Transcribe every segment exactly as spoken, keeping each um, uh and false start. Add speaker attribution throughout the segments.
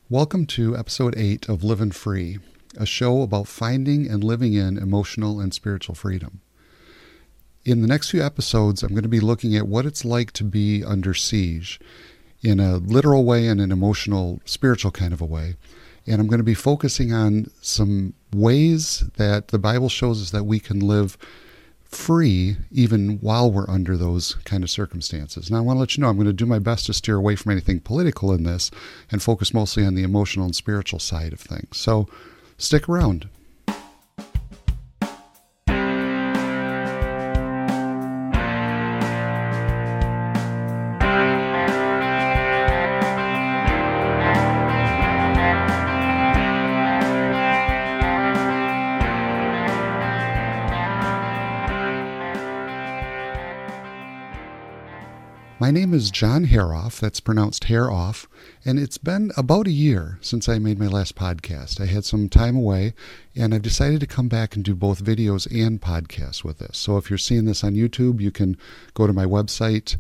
Speaker 1: Welcome to episode eight of Living Free, a show about finding and living in emotional and spiritual freedom. In the next few episodes, I'm going to be looking at what it's like to be under siege in a literal way and an emotional, spiritual kind of a way. And I'm going to be focusing on some ways that the Bible shows us that we can live free even while we're under those kind of circumstances. Now, I want to let you know I'm going to do my best to steer away from anything political in this and focus mostly on the emotional and spiritual side of things. So stick around. My name is John Haroff, that's pronounced hair off, and it's been about a year since I made my last podcast. I had some time away, and I've decided to come back and do both videos and podcasts with this. So if you're seeing this on YouTube, you can go to my website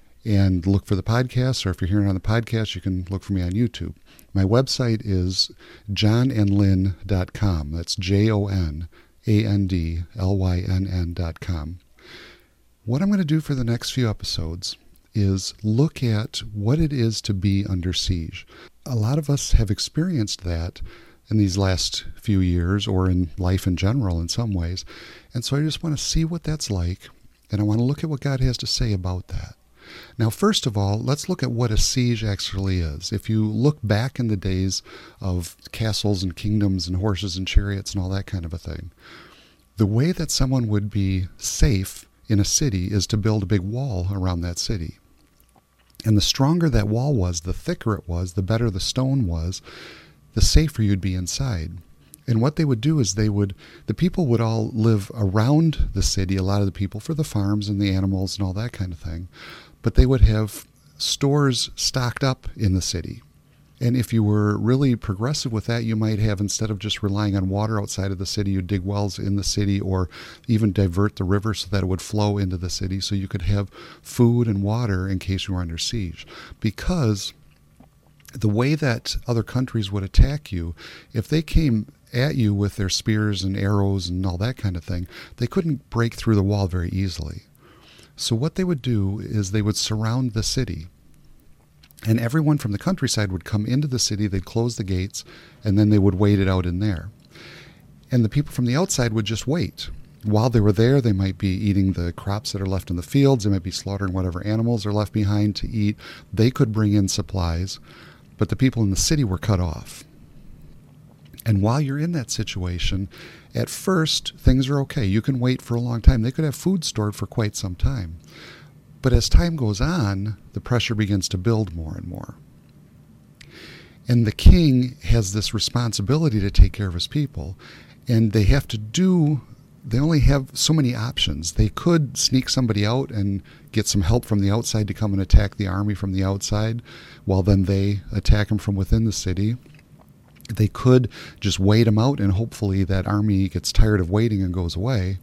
Speaker 1: and look for the podcast, or if you're hearing it on the podcast, you can look for me on YouTube. My website is john and lynn dot com. That's J O N A N D L Y N N dot com. What I'm going to do for the next few episodes is look at what it is to be under siege. A lot of us have experienced that in these last few years or in life in general in some ways. And so I just want to see what that's like, and I want to look at what God has to say about that. Now, first of all, let's look at what a siege actually is. If you look back in the days of castles and kingdoms and horses and chariots and all that kind of a thing, the way that someone would be safe in a city is to build a big wall around that city. And the stronger that wall was, the thicker it was, the better the stone was, the safer you'd be inside. And what they would do is they would, the people would all live around the city, a lot of the people for the farms and the animals and all that kind of thing. But they would have stores stocked up in the city. And if you were really progressive with that, you might have, instead of just relying on water outside of the city, you'd dig wells in the city or even divert the river so that it would flow into the city so you could have food and water in case you were under siege. Because the way that other countries would attack you, if they came at you with their spears and arrows and all that kind of thing, they couldn't break through the wall very easily. So what they would do is they would surround the city. And everyone from the countryside would come into the city, they'd close the gates, and then they would wait it out in there. And the people from the outside would just wait. While they were there, they might be eating the crops that are left in the fields, they might be slaughtering whatever animals are left behind to eat. They could bring in supplies, but the people in the city were cut off. And while you're in that situation, at first, things are okay. You can wait for a long time. They could have food stored for quite some time. But as time goes on, the pressure begins to build more and more. And the king has this responsibility to take care of his people. And they have to do, they only have so many options. They could sneak somebody out and get some help from the outside to come and attack the army from the outside, while then they attack them from within the city. They could just wait them out and hopefully that army gets tired of waiting and goes away.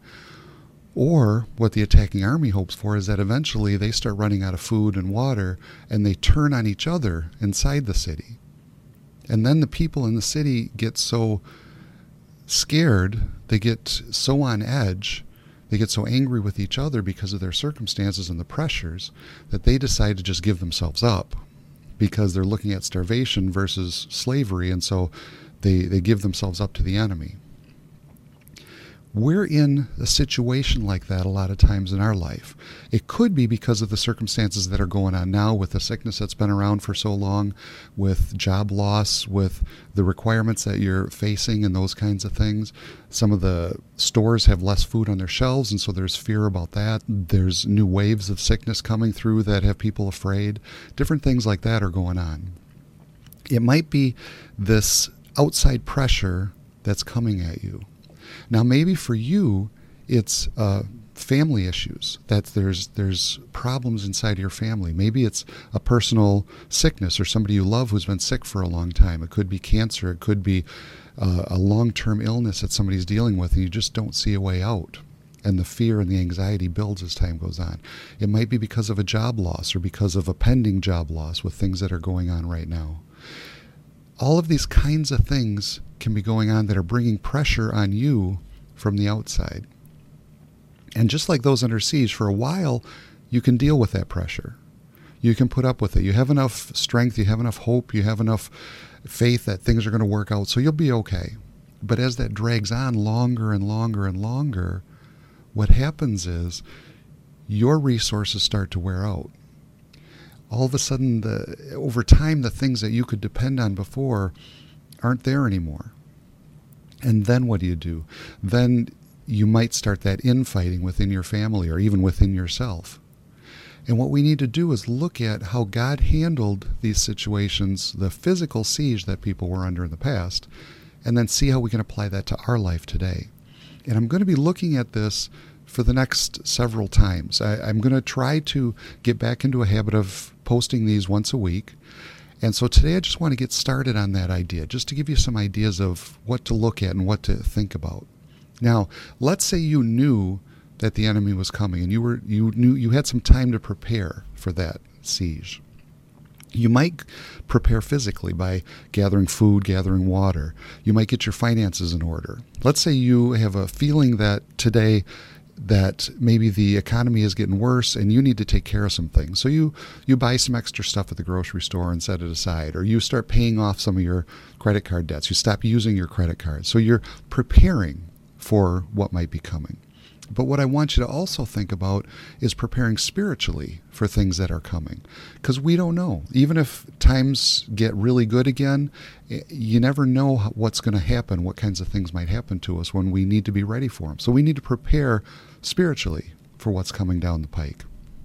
Speaker 1: Or what the attacking army hopes for is that eventually they start running out of food and water and they turn on each other inside the city. And then the people in the city get so scared, they get so on edge, they get so angry with each other because of their circumstances and the pressures that they decide to just give themselves up because they're looking at starvation versus slavery, and so they, they give themselves up to the enemy. We're in a situation like that a lot of times in our life. It could be because of the circumstances that are going on now with the sickness that's been around for so long, with job loss, with the requirements that you're facing and those kinds of things. Some of the stores have less food on their shelves, and so there's fear about that. There's new waves of sickness coming through that have people afraid. Different things like that are going on. It might be this outside pressure that's coming at you. Now, maybe for you, it's uh, family issues, that there's there's problems inside your family. Maybe it's a personal sickness or somebody you love who's been sick for a long time. It could be cancer. It could be uh, a long-term illness that somebody's dealing with, and you just don't see a way out. And the fear and the anxiety builds as time goes on. It might be because of a job loss or because of a pending job loss with things that are going on right now. All of these kinds of things can be going on that are bringing pressure on you from the outside. And just like those under siege, for a while, you can deal with that pressure. You can put up with it. You have enough strength, you have enough hope, you have enough faith that things are going to work out, so you'll be okay. But as that drags on longer and longer and longer, what happens is your resources start to wear out. All of a sudden, the, over time, the things that you could depend on before aren't there anymore. And then what do you do? Then you might start that infighting within your family or even within yourself. And what we need to do is look at how God handled these situations, the physical siege that people were under in the past, and then see how we can apply that to our life today. And I'm going to be looking at this for the next several times. I, I'm going to try to get back into a habit of posting these once a week. And so today I just want to get started on that idea, just to give you some ideas of what to look at and what to think about. Now, let's say you knew that the enemy was coming and you were you knew you had some time to prepare for that siege. You might prepare physically by gathering food, gathering water. You might get your finances in order. Let's say you have a feeling that today that maybe the economy is getting worse and you need to take care of some things. So you, you buy some extra stuff at the grocery store and set it aside, or you start paying off some of your credit card debts. You stop using your credit card. So you're preparing for what might be coming. But what I want you to also think about is preparing spiritually for things that are coming. Because we don't know. Even if times get really good again, you never know what's going to happen, what kinds of things might happen to us when we need to be ready for them. So we need to prepare spiritually for what's coming down the pike.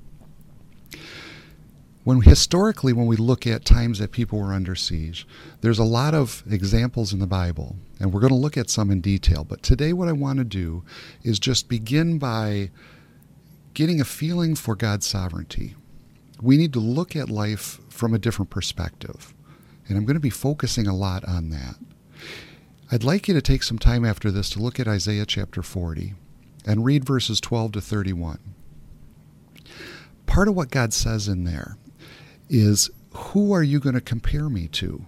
Speaker 1: When historically, when we look at times that people were under siege, there's a lot of examples in the Bible, and we're going to look at some in detail. But today what I want to do is just begin by getting a feeling for God's sovereignty. We need to look at life from a different perspective, and I'm going to be focusing a lot on that. I'd like you to take some time after this to look at Isaiah chapter forty and read verses twelve to thirty-one. Part of what God says in there is, who are you going to compare me to?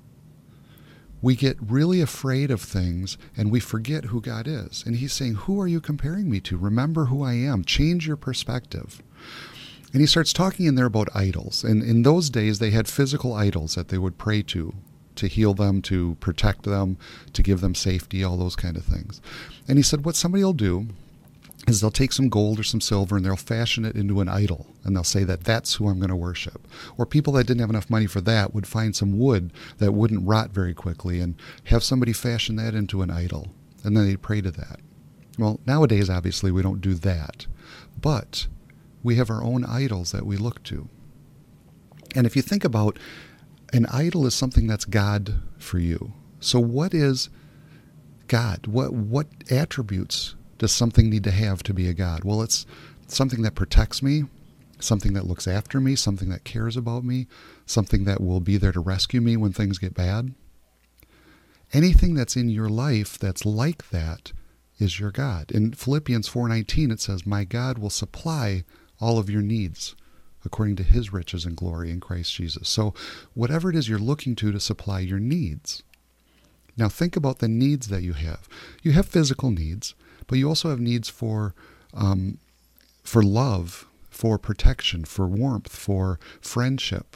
Speaker 1: We get really afraid of things and we forget who God is. And he's saying, who are you comparing me to? Remember who I am. Change your perspective. And he starts talking in there about idols. And in those days, they had physical idols that they would pray to, to heal them, to protect them, to give them safety, all those kind of things. And he said, what somebody will do is they'll take some gold or some silver and they'll fashion it into an idol. And they'll say that that's who I'm going to worship. Or people that didn't have enough money for that would find some wood that wouldn't rot very quickly and have somebody fashion that into an idol. And then they'd pray to that. Well, nowadays, obviously, we don't do that. But we have our own idols that we look to. And if you think about, an idol is something that's God for you. So what is God? What what attributes does something need to have to be a God? Well, it's something that protects me, something that looks after me, something that cares about me, something that will be there to rescue me when things get bad. Anything that's in your life that's like that is your God. In Philippians four nineteen, it says, my God will supply all of your needs according to his riches and glory in Christ Jesus. So whatever it is you're looking to to supply your needs. Now think about the needs that you have. You have physical needs, but you also have needs for um, for love, for protection, for warmth, for friendship.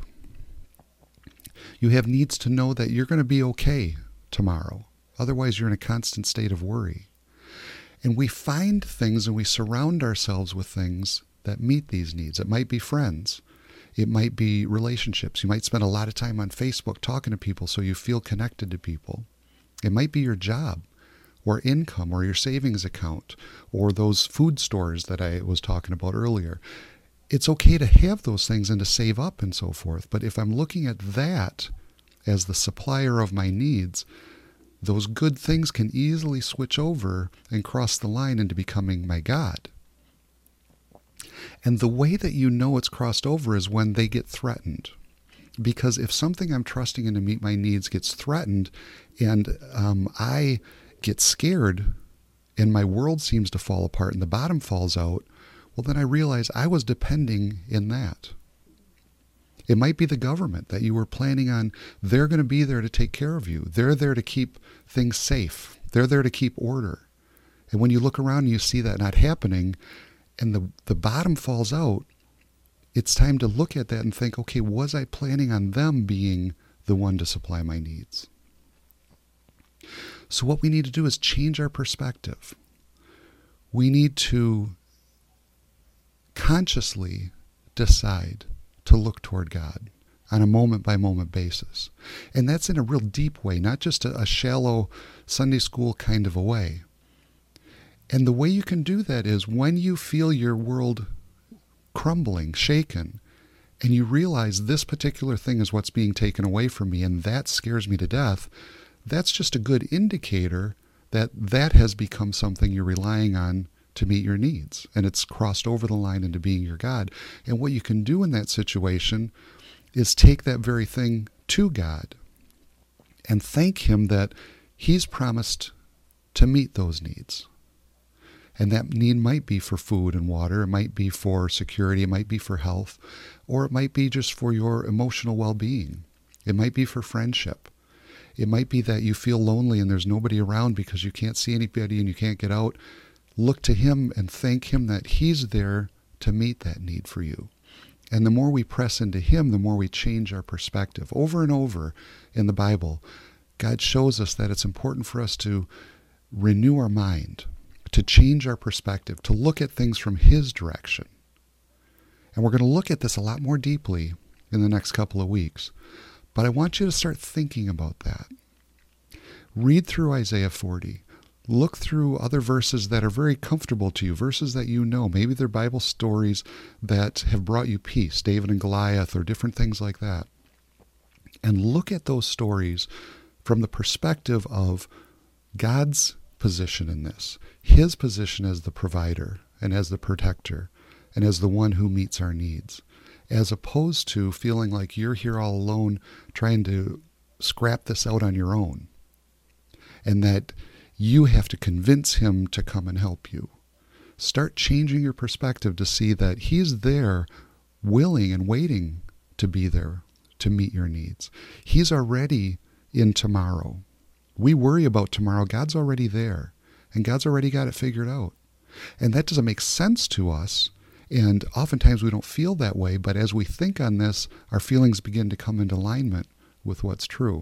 Speaker 1: You have needs to know that you're going to be okay tomorrow. Otherwise, you're in a constant state of worry. And we find things and we surround ourselves with things that meet these needs. It might be friends. It might be relationships. You might spend a lot of time on Facebook talking to people so you feel connected to people. It might be your job, or income, or your savings account, or those food stores that I was talking about earlier. It's okay to have those things and to save up and so forth. But if I'm looking at that as the supplier of my needs, those good things can easily switch over and cross the line into becoming my God. And the way that you know it's crossed over is when they get threatened. Because if something I'm trusting in to meet my needs gets threatened, and um, I get scared and my world seems to fall apart and the bottom falls out, well, then I realize I was depending in that. It might be the government that you were planning on. They're going to be there to take care of you. They're there to keep things safe. They're there to keep order. And when you look around and you see that not happening and the, the bottom falls out, it's time to look at that and think, okay, was I planning on them being the one to supply my needs? So what we need to do is change our perspective. We need to consciously decide to look toward God on a moment-by-moment basis. And that's in a real deep way, not just a, a shallow Sunday school kind of a way. And the way you can do that is when you feel your world crumbling, shaken, and you realize this particular thing is what's being taken away from me, and that scares me to death, that's just a good indicator that that has become something you're relying on to meet your needs, and it's crossed over the line into being your God. And what you can do in that situation is take that very thing to God and thank Him that He's promised to meet those needs. And that need might be for food and water, it might be for security, it might be for health, or it might be just for your emotional well-being. It might be for friendship. It might be that you feel lonely and there's nobody around because you can't see anybody and you can't get out. Look to Him and thank Him that He's there to meet that need for you. And the more we press into Him, the more we change our perspective. Over and over in the Bible, God shows us that it's important for us to renew our mind, to change our perspective, to look at things from His direction. And we're going to look at this a lot more deeply in the next couple of weeks. But I want you to start thinking about that. Read through Isaiah forty. Look through other verses that are very comfortable to you, verses that you know. Maybe they're Bible stories that have brought you peace, David and Goliath, or different things like that. And look at those stories from the perspective of God's position in this, His position as the provider and as the protector and as the one who meets our needs, as opposed to feeling like you're here all alone trying to scrap this out on your own, and that you have to convince Him to come and help you. Start changing your perspective to see that He's there, willing and waiting to be there to meet your needs. He's already in tomorrow. We worry about tomorrow. God's already there, and God's already got it figured out. And that doesn't make sense to us, and oftentimes we don't feel that way, but as we think on this, our feelings begin to come into alignment with what's true.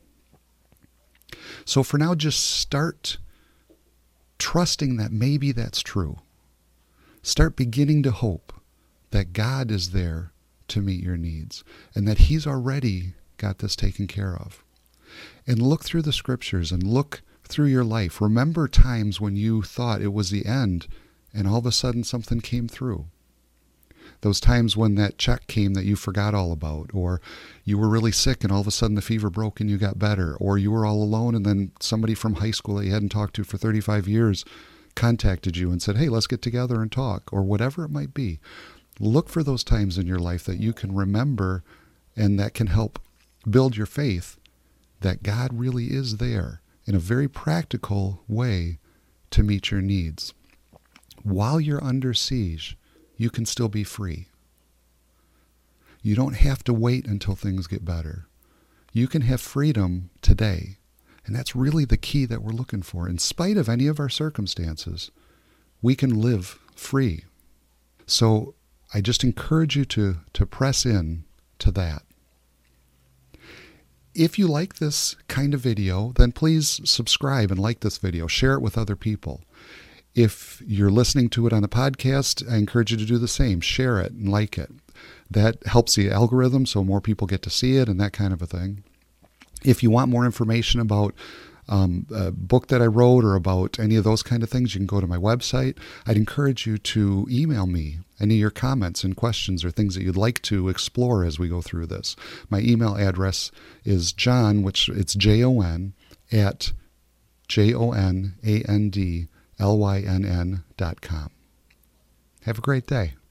Speaker 1: So for now, just start trusting that maybe that's true. Start beginning to hope that God is there to meet your needs and that He's already got this taken care of. And look through the scriptures and look through your life. Remember times when you thought it was the end and all of a sudden something came through. Those times when that check came that you forgot all about, or you were really sick and all of a sudden the fever broke and you got better, or you were all alone and then somebody from high school that you hadn't talked to for thirty-five years contacted you and said, hey, let's get together and talk, or whatever it might be. Look for those times in your life that you can remember and that can help build your faith that God really is there in a very practical way to meet your needs. While you're under siege, you can still be free. You don't have to wait until things get better. You can have freedom today. And that's really the key that we're looking for. In spite of any of our circumstances, we can live free. So I just encourage you to, to press in to that. If you like this kind of video, then please subscribe and like this video. Share it with other people. If you're listening to it on the podcast, I encourage you to do the same. Share it and like it. That helps the algorithm so more people get to see it and that kind of a thing. If you want more information about um, a book that I wrote or about any of those kind of things, you can go to my website. I'd encourage you to email me any of your comments and questions or things that you'd like to explore as we go through this. My email address is John, which it's J O N, at J O N A N D L Y N N dot com. Have a great day.